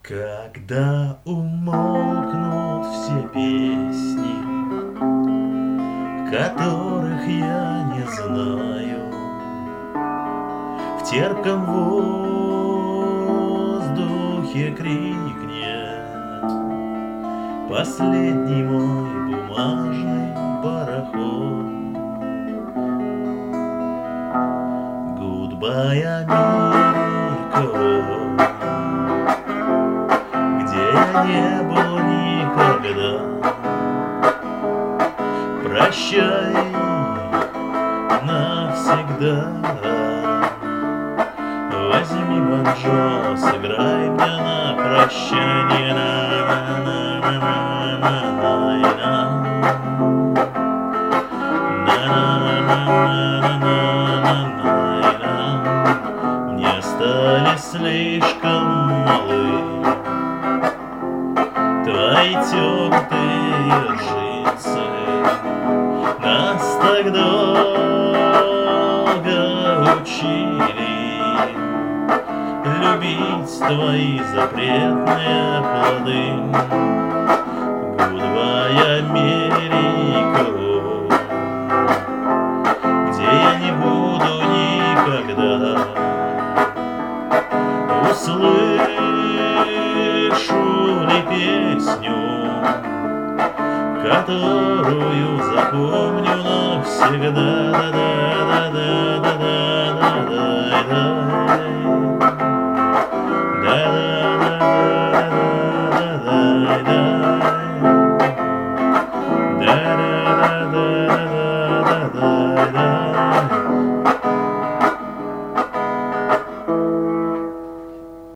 Когда умолкнут все песни, которых я не знаю, в терпком воздухе крикнет последний мой бумажный пароход. Goodbye, Америка, где я не был никогда. Прощай навсегда. Возьми банджо, сыграй мне на прощание. Мне стали слишком малы твои тёплые джинсы. Нас так долго учили любить твои запретные плоды. Goodbye, Америка, где я не буду никогда. Услышу ли песню, которую запомню навсегда? Да-да-да-да-да-да-да-да-да.